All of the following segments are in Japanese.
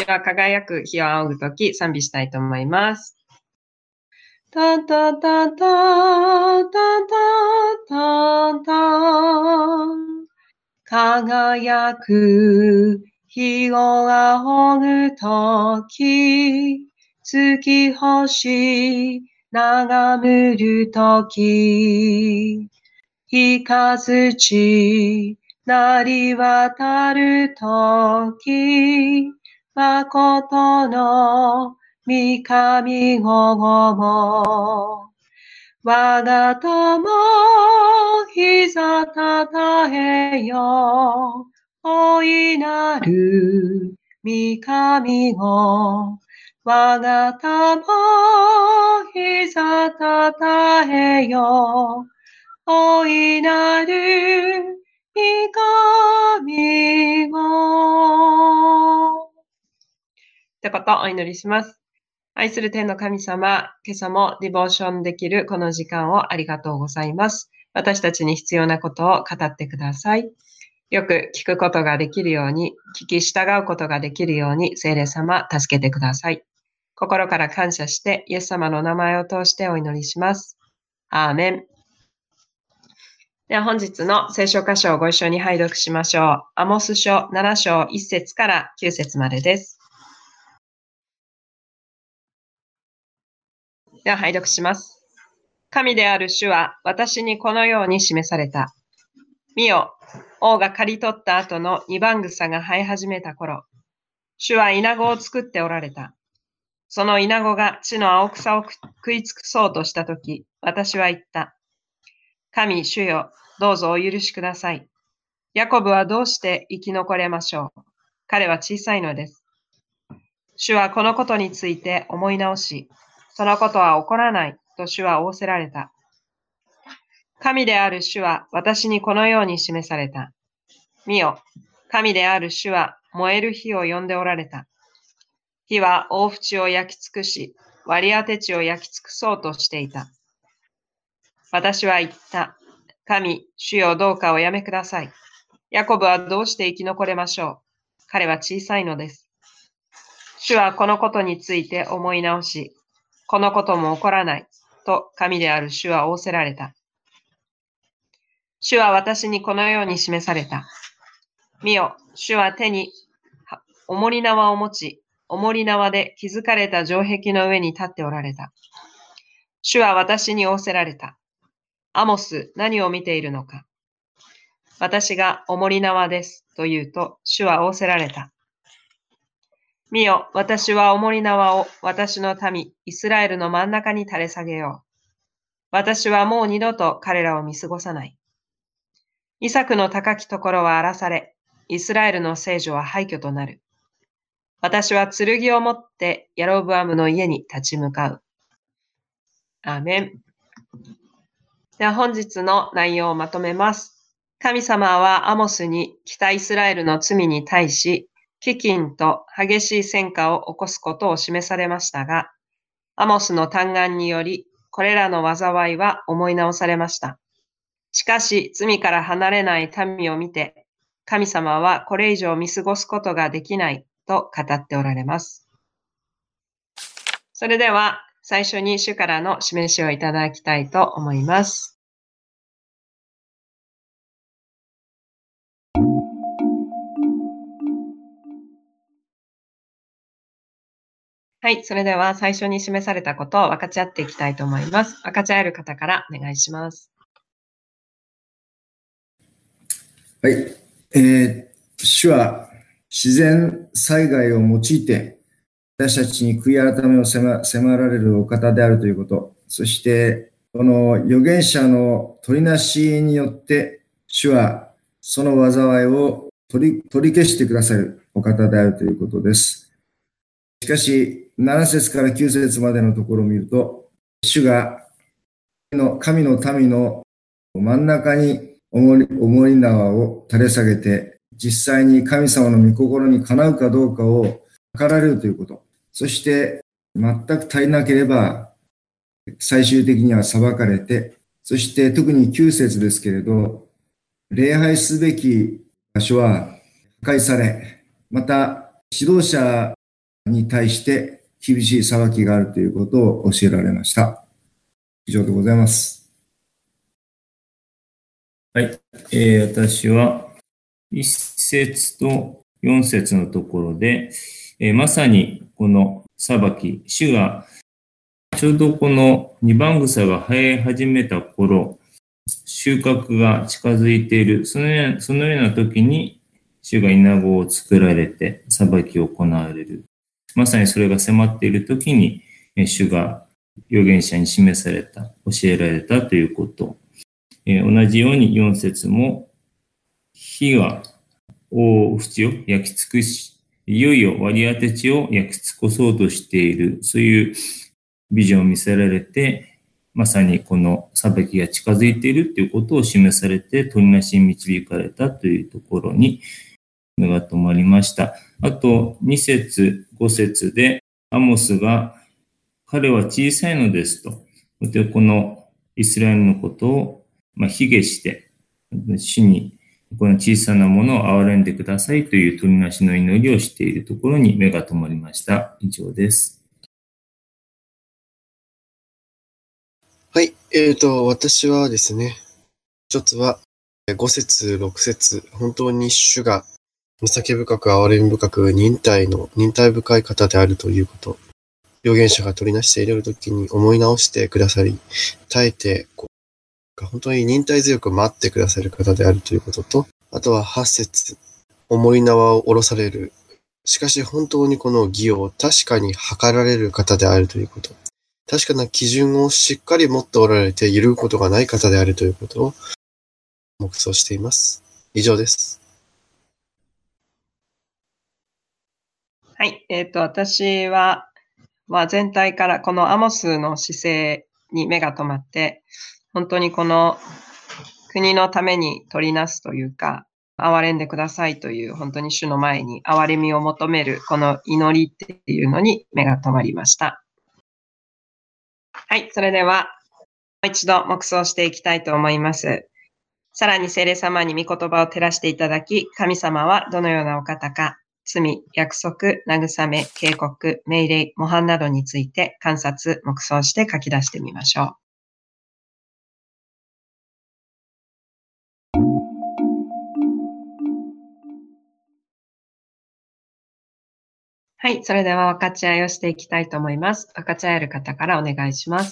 では、輝く日を仰ぐとき、賛美したいと思います。タタタタタタタタ輝く日を仰ぐとき、月星眺めるとき、日数地なり渡るとき、誠の御神をも、我が友、膝たたえよ。大いなる御神を。我が友、膝たたえよ。大いなる御神を。ってことをお祈りします。愛する天の神様、今朝もディボーションできるこの時間をありがとうございます。私たちに必要なことを語ってください。よく聞くことができるように、聞き従うことができるように、聖霊様、助けてください。心から感謝して、イエス様の名前を通してお祈りします。アーメン。では本日の聖書箇所をご一緒に拝読しましょう。アモス書7章1節から9節までです。では拝読します。神である主は私にこのように示された。見よ、王が刈り取った後の二番草が生え始めた頃、主は稲子を作っておられた。その稲子が地の青草を食い尽くそうとしたとき、私は言った。神、主よ、どうぞお許しください。ヤコブはどうして生き残れましょう。彼は小さいのです。主はこのことについて思い直し、そのことは起こらないと主は仰せられた。神である主は私にこのように示された。見よ、神である主は燃える火を呼んでおられた。火は大淵を焼き尽くし、割り当て地を焼き尽くそうとしていた。私は言った。神、主よどうかおやめください。ヤコブはどうして生き残れましょう。彼は小さいのです。主はこのことについて思い直し、このことも起こらない、と神である主は仰せられた。主は私にこのように示された。見よ、主は手に重り縄を持ち、重り縄で築かれた城壁の上に立っておられた。主は私に仰せられた。アモス、何を見ているのか。私が重り縄ですと言うと、主は仰せられた。見よ、私は重り縄を私の民、イスラエルの真ん中に垂れ下げよう。私はもう二度と彼らを見過ごさない。イサクの高きところは荒らされ、イスラエルの聖女は廃墟となる。私は剣を持ってヤロブアムの家に立ち向かう。アーメン。では本日の内容をまとめます。神様はアモスに北イスラエルの罪に対し、飢饉と激しい戦火を起こすことを示されましたが、アモスの嘆願により、これらの災いは思い直されました。しかし、罪から離れない民を見て、神様はこれ以上見過ごすことができないと語っておられます。それでは、最初に主からの示しをいただきたいと思います。はい、それでは最初に示されたことを分かち合っていきたいと思います。分かち合える方からお願いします。 はい。主は自然災害を用いて私たちに悔い改めを迫られるお方であるということ、そしてこの預言者の取りなしによって主はその災いを取り消してくださるお方であるということです。しかし7節から9節までのところを見ると、主が神の民の真ん中に重り縄を垂れ下げて、実際に神様の御心にかなうかどうかを図られるということ。そして、全く足りなければ、最終的には裁かれて、そして特に9節ですけれど、礼拝すべき場所は破壊され、また指導者に対して厳しい裁きがあるということを教えられました。以上でございます。 はい。私は1節と4節のところで、まさにこの裁き、主がちょうどこの二番草が生え始めた頃、収穫が近づいている、そのような時に、主が稲子を作られて裁きを行われる。まさにそれが迫っている時に、主が預言者に示された、教えられたということ。同じように4節も、火が大淵を焼き尽くし、いよいよ割り当て地を焼き尽くそうとしている、そういうビジョンを見せられて、まさにこの裁きが近づいているということを示されて、取りなしに導かれたというところに目が止まりました。あと、2節、5節で、アモスが、彼は小さいのですと。で、このイスラエルのことを、卑下して、主にこの小さなものを憐れんでくださいという取りなしの祈りをしているところに目が止まりました。以上です。 はい。私はですね、一つは、5節、6節、本当に主が、情け深く、憐れみ深く、忍耐深い方であるということ。預言者が取りなしているときに思い直してくださり、耐えて、本当に忍耐強く待ってくださる方であるということと、あとは8節、重い縄を下ろされる。しかし本当にこの義を確かに測られる方であるということ。確かな基準をしっかり持っておられて揺るぐことがない方であるということを黙想しています。以上です。 はい。私は、全体からこのアモスの姿勢に目が止まって、本当にこの国のために取りなすというか、憐れんでくださいという、本当に主の前に憐れみを求める、この祈りっていうのに目が止まりました。はい。それでは、もう一度黙想していきたいと思います。さらに聖霊様に御言葉を照らしていただき、神様はどのようなお方か、罪、約束、慰め、警告、命令、模範などについて観察、黙想して書き出してみましょう。はい。それでは分かち合いをしていきたいと思います。分かち合える方からお願いします。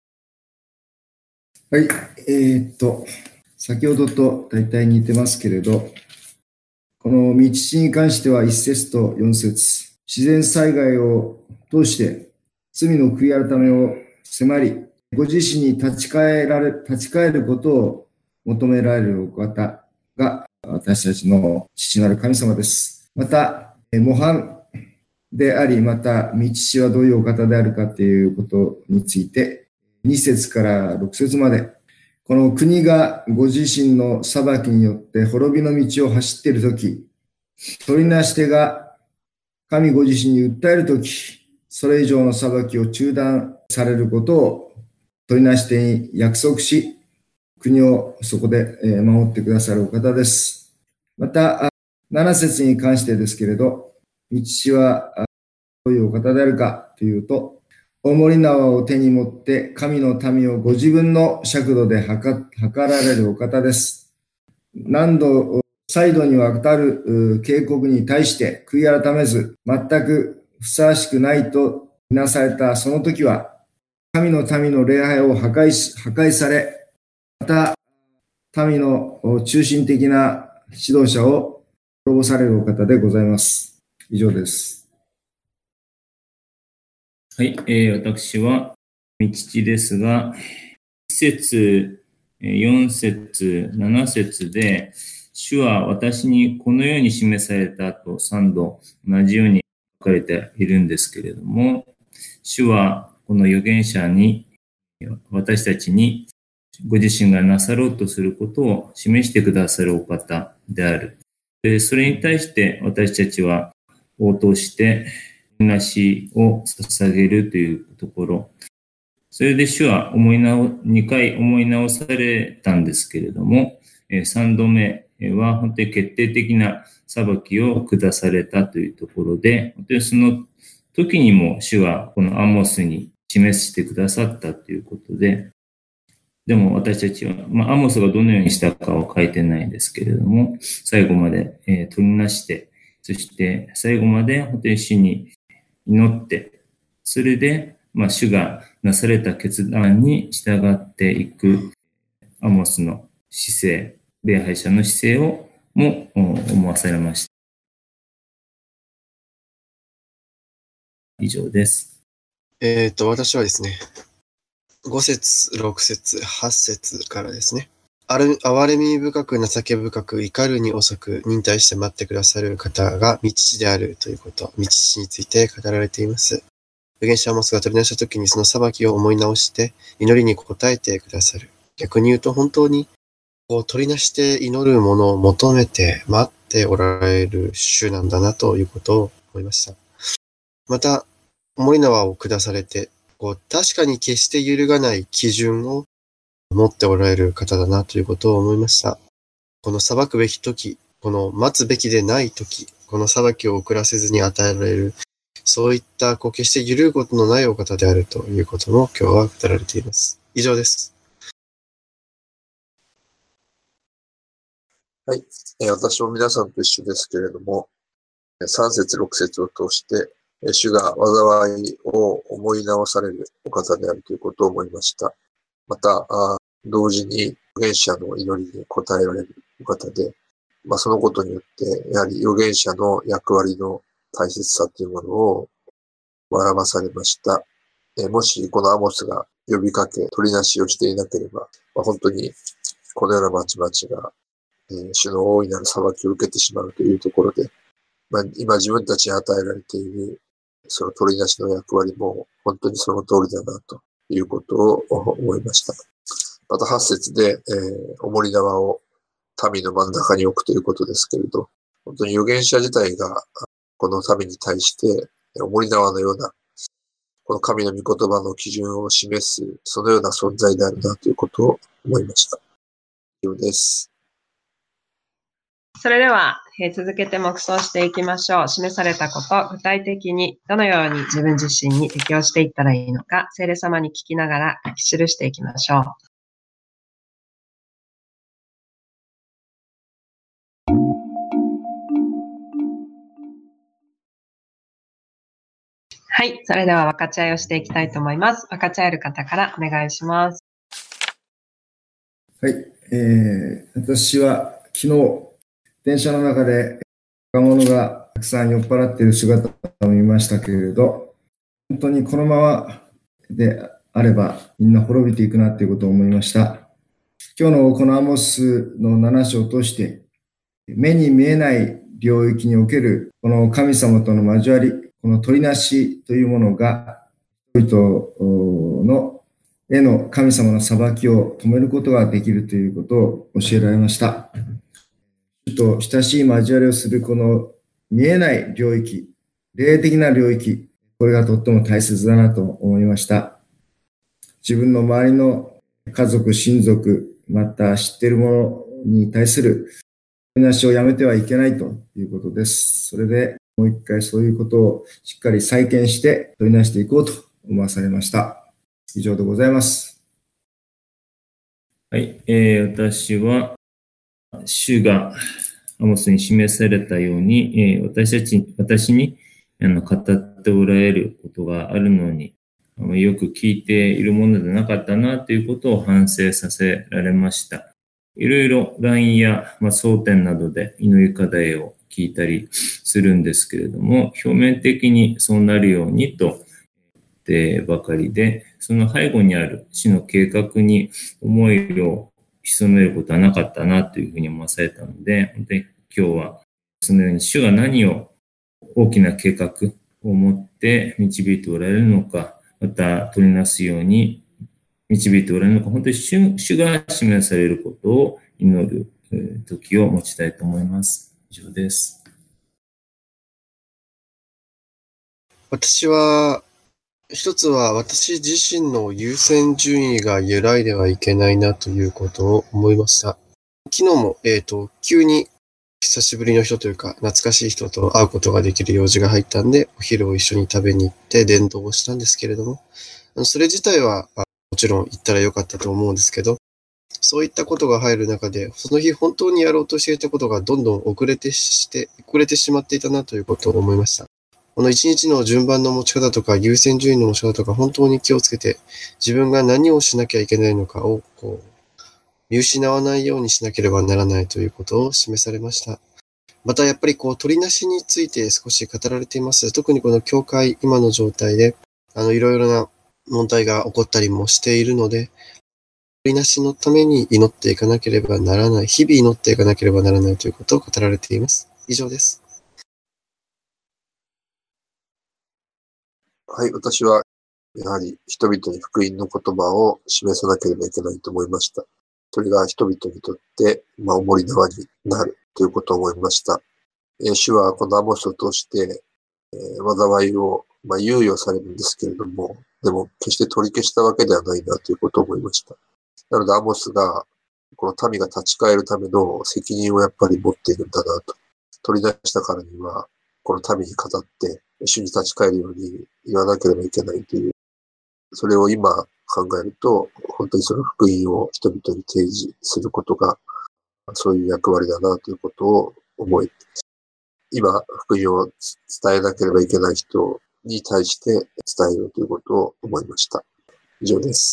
はい。先ほどと大体似てますけれど、この道地に関しては1節と4節、自然災害を通して罪の悔い改めを迫り、ご自身に立ち返ることを求められるお方が私たちの父なる神様です。また、模範であり、また、道地はどういうお方であるかということについて、2節から6節まで、この国がご自身の裁きによって滅びの道を走っているとき、取りなし手が神ご自身に訴えるとき、それ以上の裁きを中断されることを取りなし手に約束し、国をそこで守ってくださるお方です。また、7節に関してですけれど、道地はどういうお方であるかというと、重り縄を手に持って神の民をご自分の尺度で測られるお方です。何度再度にわたる警告に対して悔い改めず、全くふさわしくないとみなされたその時は、神の民の礼拝を破壊され、また民の中心的な指導者を滅ぼされるお方でございます。以上です。 はい、私は道地ですが、1節、4節、7節で、主は私にこのように示されたと3度同じように書かれているんですけれども、主はこの預言者に、私たちにご自身がなさろうとすることを示してくださるお方である。それに対して私たちは応答してなしを捧げるというところ。それで主は2回思い直されたんですけれども、3度目、 は本当に決定的な裁きを下されたというところで、本当にその時にも主はこのアモスに示してくださったということで、でも私たちは、アモスがどのようにしたかは書いてないんですけれども、最後まで、取りなして、そして最後まで本当に主に祈って、それで、主がなされた決断に従っていくアモスの姿勢、礼拝者の姿勢をも思わされました。以上です。 私はですね、5節、6節、8節からですね。憐れみ深く情け深く怒るに遅く忍耐して待ってくださる方が御父であるということ、御父について語られています。預言者アモスが取り出した時にその裁きを思い直して祈りに応えてくださる。逆に言うと本当に取り出して祈るものを求めて待っておられる主なんだなということを思いました。また、思い縄を下されて、確かに決して揺るがない基準を持っておられる方だなということを思いました。この裁くべき時、この待つべきでない時、この裁きを遅らせずに与えられる、そういった決して揺るぐことのないお方であるということも今日は語られています。以上です。 はい。私も皆さんと一緒ですけれども、3節6節を通して、主が災いを思い直されるお方であるということを思いました。また、同時に預言者の祈りに応えられるお方で、そのことによって、やはり預言者の役割の大切さというものを表されました。もしこのアモスが呼びかけ、取りなしをしていなければ、本当にこのような町々が、主の大いなる裁きを受けてしまうというところで、今自分たちに与えられているその取りなしの役割も本当にその通りだなということを思いました。また8節で、重り縄を民の真ん中に置くということですけれど、本当に預言者自体がこの民に対して重り縄のようなこの神の御言葉の基準を示すそのような存在であるなということを思いました。以上です。 それでは、続けて黙想していきましょう。示されたこと、具体的にどのように自分自身に適応していったらいいのか、聖霊様に聞きながら書き記していきましょう。はい、それでは分かち合いをしていきたいと思います。分かち合える方からお願いします。 はい、私は昨日、電車の中で若者がたくさん酔っ払っている姿を見ましたけれど、本当にこのままであればみんな滅びていくなということを思いました。今日のこのアモスの7章を通して、目に見えない領域におけるこの神様との交わり、この取りなしというものが人々のへの神様の裁きを止めることができるということを教えられました。主と親しい交わりをするこの見えない領域、霊的な領域、これがとっても大切だなと思いました。自分の周りの家族、親族、また知っている者に対する取りなしをやめてはいけないということです。それでもう一回そういうことをしっかり再建して取りなしていこうと思わされました。以上でございます。 はい、私は主がアモスに示されたように、私に語っておられることがあるのに、よく聞いているものでなかったなということを反省させられました。いろいろ LINE や、争点などで祈り課題を聞いたりするんですけれども、表面的にそうなるようにと言ってばかりで、その背後にある主の計画に思いを潜めることはなかったなというふうに思わされたので、本当に今日はそのように主が何を大きな計画を持って導いておられるのか、また取りなすように導いておられるのか、本当に主が示されることを祈る時を持ちたいと思います。以上です。 私は、一つは私自身の優先順位が揺らいではいけないなということを思いました。 昨日も、急に久しぶりの人というか、懐かしい人と会うことができる用事が入ったんで、お昼を一緒に食べに行って伝道をしたんですけれども、それ自体はもちろん行ったらよかったと思うんですけど、そういったことが入る中で、その日本当にやろうとしていたことがどんどん遅れてしまっていたなということを思いました。この一日の順番の持ち方とか優先順位の持ち方とか本当に気をつけて、自分が何をしなきゃいけないのかを見失わないようにしなければならないということを示されました。またやっぱり取りなしについて少し語られています。特にこの教会、今の状態で、いろいろな問題が起こったりもしているので、取りなしのために祈っていかなければならない、日々祈っていかなければならないということを語られています。以上です。 はい、私はやはり人々に福音の言葉を示さなければいけないと思いました。それが人々にとって、重り縄になるということを思いました。主はこのアモスを通して、災いを、猶予されるんですけれども、でも決して取り消したわけではないなということを思いました。なのでアモスが、この民が立ち返るための責任をやっぱり持っているんだなと。取り出したからには、この民に語って、主に立ち返るように言わなければいけないという、それを今考えると、本当にその福音を人々に提示することが、そういう役割だなということを思い、今、福音を伝えなければいけない人に対して伝えようということを思いました。以上です。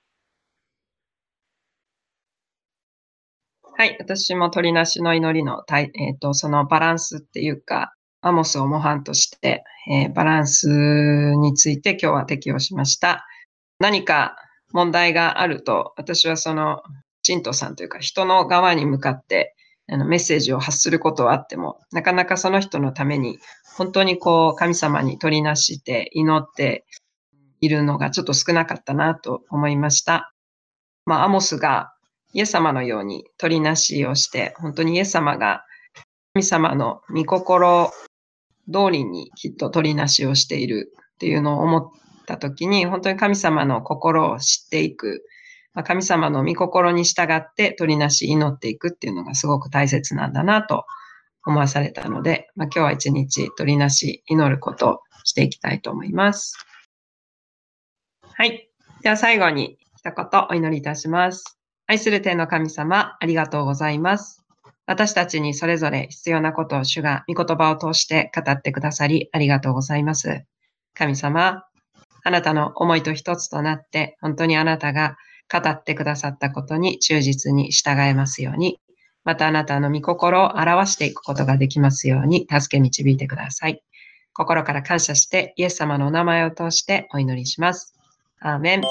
はい、私も鳥なしの祈りの、そのバランスっていうか、アモスを模範として、バランスについて今日は適用しました。何か問題があると、私はその信徒さんというか人の側に向かってメッセージを発することはあっても、なかなかその人のために本当に神様に取りなして祈っているのがちょっと少なかったなと思いました。アモスがイエス様のように取りなしをして、本当にイエス様が神様の御心通りにきっと取りなしをしているっていうのを思ったときに、本当に神様の心を知っていく、神様の御心に従って取りなし祈っていくっていうのがすごく大切なんだなと思わされたので、今日は一日取りなし祈ることをしていきたいと思います。はい。では最後に一言お祈りいたします。愛する天の神様、ありがとうございます。私たちにそれぞれ必要なことを主が御言葉を通して語ってくださりありがとうございます。神様、あなたの思いと一つとなって本当にあなたが語ってくださったことに忠実に従えますように、またあなたの御心を表していくことができますように助け導いてください。心から感謝してイエス様のお名前を通してお祈りします。アーメン。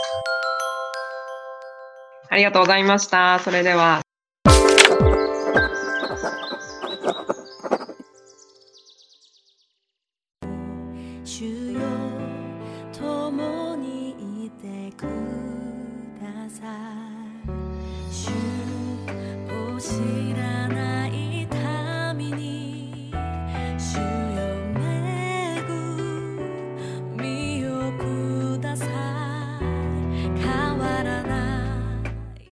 ありがとうございました。それでは。 主よ、共にいてください。主を知らない民に、主よ恵みをください。変わらない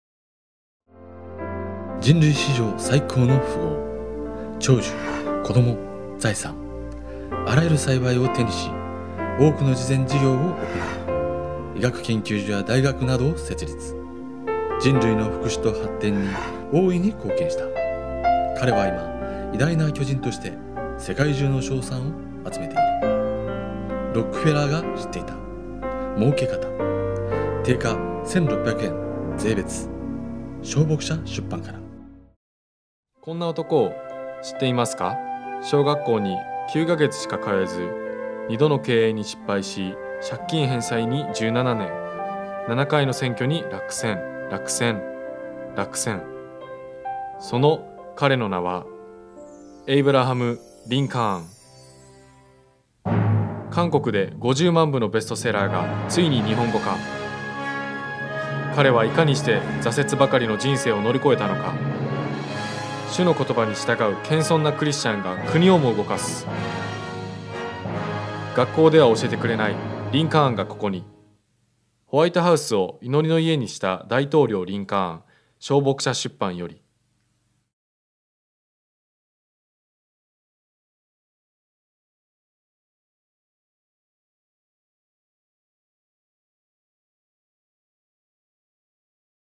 人類史上最高の富豪、長寿、子供、財産、あらゆる幸いを手にし、多くの慈善事業を行い、医学研究所や大学などを設立。人類の福祉と発展に大いに貢献した。彼は今、偉大な巨人として世界中の称賛を集めている。ロックフェラーが知っていた儲け方。定価1600円税別。小牧者出版から。 こんな男を知っていますか？小学校に9ヶ月しか通えず、2度の経営に失敗し、借金返済に17年、7回の選挙に落選。その彼の名は、エイブラハム・リンカーン。韓国で50万部のベストセラーがついに日本語化。彼はいかにして挫折ばかりの人生を乗り越えたのか。主の言葉に従う謙遜なクリスチャンが国をも動かす。学校では教えてくれないリンカーンがここに。ホワイトハウスを祈りの家にした大統領リンカーン、小牧者出版より。